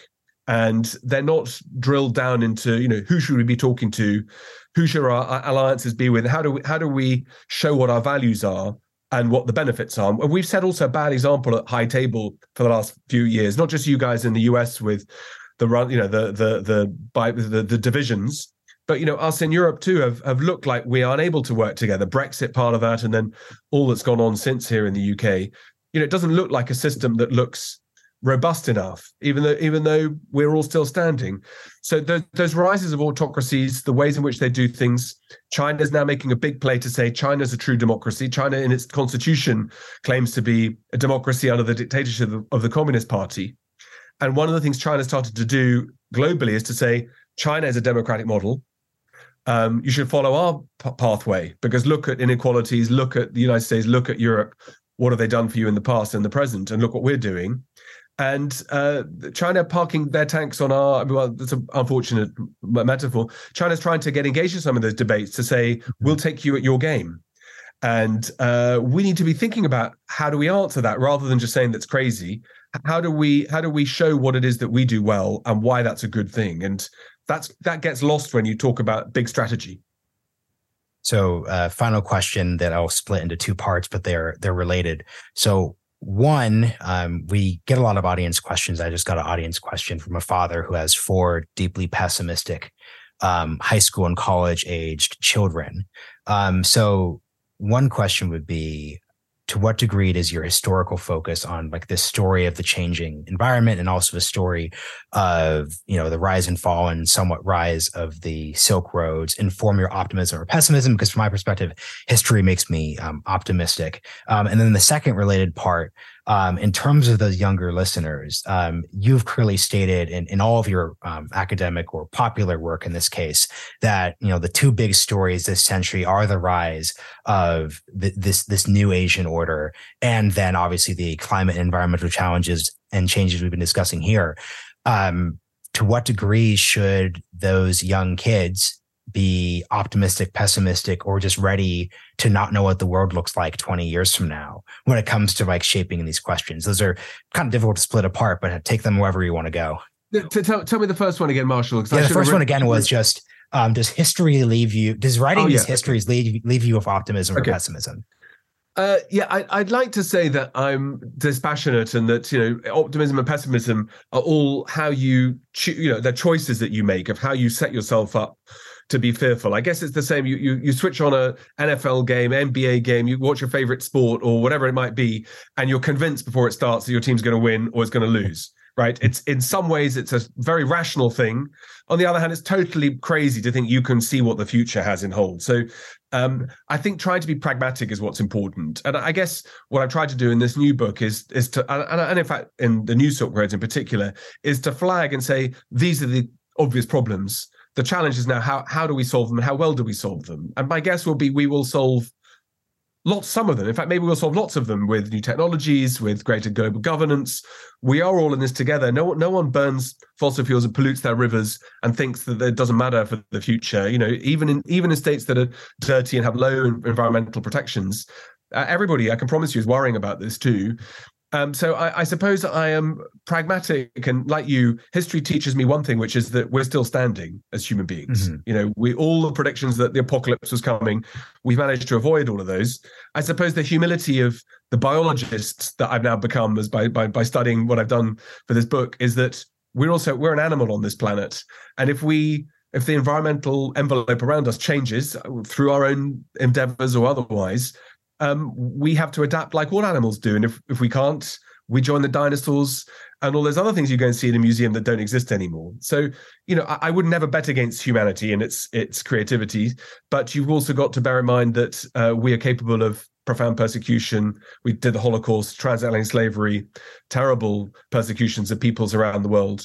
and they're not drilled down into, who should we be talking to, who should our alliances be with, how do we show what our values are and what the benefits are. And we've set also a bad example at High Table for the last few years, not just you guys in the US with the divisions, but us in Europe too have looked like we are unable to work together. Brexit part of that, and then all that's gone on since here in the UK. It doesn't look like a system that looks robust enough, even though we're all still standing. So those rises of autocracies, the ways in which they do things. China is now making a big play to say China's a true democracy. China, in its constitution, claims to be a democracy under the dictatorship of the Communist Party. And one of the things China started to do globally is to say China is a democratic model. You should follow our pathway, because look at inequalities, look at the United States, look at Europe. What have they done for you in the past and the present? And look what we're doing. And China parking their tanks on that's an unfortunate metaphor. China's trying to get engaged in some of those debates to say, we'll take you at your game. And we need to be thinking about how do we answer that, rather than just saying that's crazy. How do we show what it is that we do well and why that's a good thing? And that gets lost when you talk about big strategy.
So final question that I'll split into two parts, but they're related. So one, we get a lot of audience questions. I just got an audience question from a father who has 4 deeply pessimistic high school and college aged children. So one question would be, to what degree does your historical focus on like this story of the changing environment, and also the story of, the rise and fall and somewhat rise of the Silk Roads, inform your optimism or pessimism? Because from my perspective, history makes me optimistic. And then the second related part, in terms of those younger listeners, you've clearly stated in all of your academic or popular work in this case that, the 2 big stories this century are the rise of this new Asian order, and then obviously the climate and environmental challenges and changes we've been discussing here. To what degree should those young kids be optimistic, pessimistic, or just ready to not know what the world looks like 20 years from now when it comes to like shaping these questions? Those are kind of difficult to split apart, but take them wherever you want to go.
Tell me the first one again, Marshall.
Yeah, the first one again was just, does writing these histories leave you with optimism or pessimism?
I'd like to say that I'm dispassionate, and that optimism and pessimism are all how you they're choices that you make of how you set yourself up to be fearful. I guess it's the same. You switch on a NFL game, NBA game, you watch your favorite sport or whatever it might be, and you're convinced before it starts that your team's going to win or it's going to lose. Right? It's in some ways it's a very rational thing. On the other hand, it's totally crazy to think you can see what the future has in hold. So I think trying to be pragmatic is what's important. And I guess what I've tried to do in this new book is to, and in fact in the new Silk Roads in particular, is to flag and say these are the obvious problems. The challenge is now how do we solve them, and how well do we solve them? And my guess will be we will solve some of them. In fact, maybe we'll solve lots of them with new technologies, with greater global governance. We are all in this together. No one burns fossil fuels and pollutes their rivers and thinks that it doesn't matter for the future. Even in states that are dirty and have low environmental protections, everybody, I can promise you, is worrying about this too. So I suppose I am pragmatic, and like you, history teaches me one thing, which is that we're still standing as human beings. Mm-hmm. All the predictions that the apocalypse was coming, we've managed to avoid all of those. I suppose the humility of the biologists that I've now become as by studying what I've done for this book is that we're an animal on this planet, and if the environmental envelope around us changes through our own endeavors or otherwise, we have to adapt like all animals do. And if we can't, we join the dinosaurs and all those other things you go and see in a museum that don't exist anymore. So, I would never bet against humanity and its creativity, but you've also got to bear in mind that we are capable of profound persecution. We did the Holocaust, transatlantic slavery, terrible persecutions of peoples around the world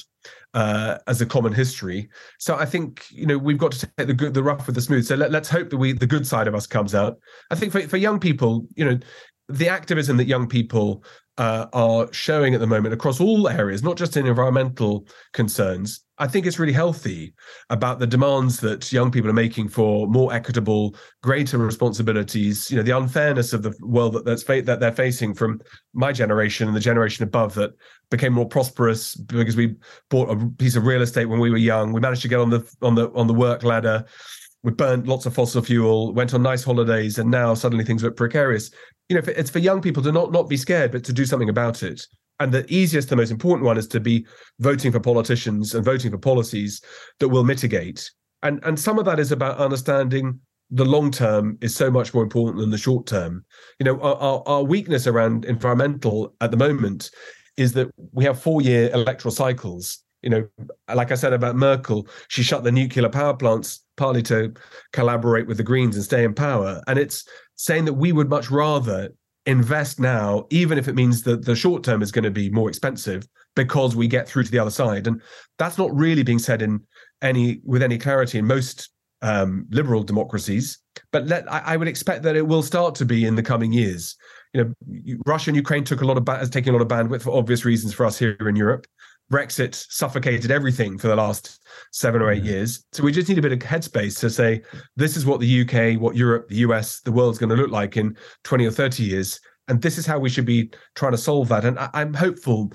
as a common history. So I think, we've got to take the rough with the smooth. So let's hope that the good side of us comes out. I think for young people, the activism that young people are showing at the moment across all areas, not just in environmental concerns, I think it's really healthy about the demands that young people are making for more equitable, greater responsibilities. You know, the unfairness of the world that they're facing from my generation and the generation above that became more prosperous because we bought a piece of real estate when we were young. We managed to get on the work ladder. We burned lots of fossil fuel, went on nice holidays, and now suddenly things look precarious. You know, it's for young people to not be scared, but to do something about it. And the easiest, the most important one is to be voting for politicians and voting for policies that will mitigate. And some of that is about understanding the long term is so much more important than the short term. You know, our weakness around environmental at the moment is that we have 4-year electoral cycles. You know, like I said about Merkel, she shut the nuclear power plants partly to collaborate with the Greens and stay in power. And it's saying that we would much rather invest now, even if it means that the short term is going to be more expensive, because we get through to the other side. And that's not really being said with any clarity in most liberal democracies. But I would expect that it will start to be in the coming years. You know, Russia and Ukraine has taken a lot of bandwidth for obvious reasons for us here in Europe. Brexit suffocated everything for the last 7 or 8 years. So we just need a bit of headspace to say, this is what the UK, what Europe, the US, the world's going to look like in 20 or 30 years. And this is how we should be trying to solve that. And I'm hopeful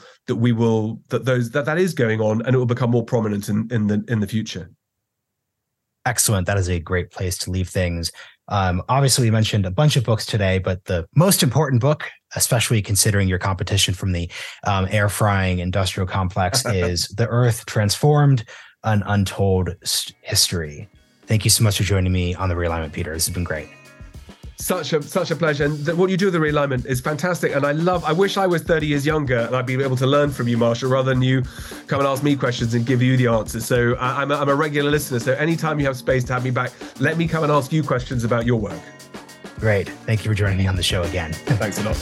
that that is going on and it will become more prominent in the future.
Excellent. That is a great place to leave things. Obviously, we mentioned a bunch of books today, but the most important book, especially considering your competition from the air frying industrial complex, is The Earth Transformed, An Untold History. Thank you so much for joining me on The Realignment, Peter. This has been great.
Such a pleasure. And what you do with the realignment is fantastic. And I wish I was 30 years younger and I'd be able to learn from you, Marshall, rather than you come and ask me questions and give you the answers. So I'm a regular listener. So anytime you have space to have me back, let me come and ask you questions about your work.
Great. Thank you for joining me on the show again.
Thanks a lot.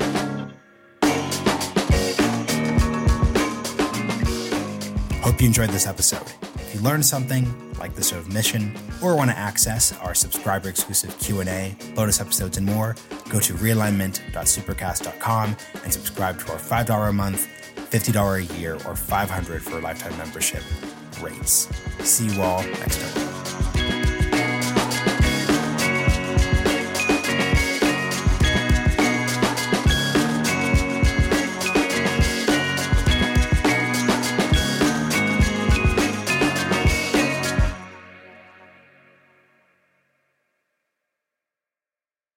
Hope you enjoyed this episode. If you learned something, like the show of mission, or want to access our subscriber-exclusive Q&A, bonus episodes, and more, go to realignment.supercast.com and subscribe to our $5 a month, $50 a year, or $500 for a lifetime membership rates. See you all next time.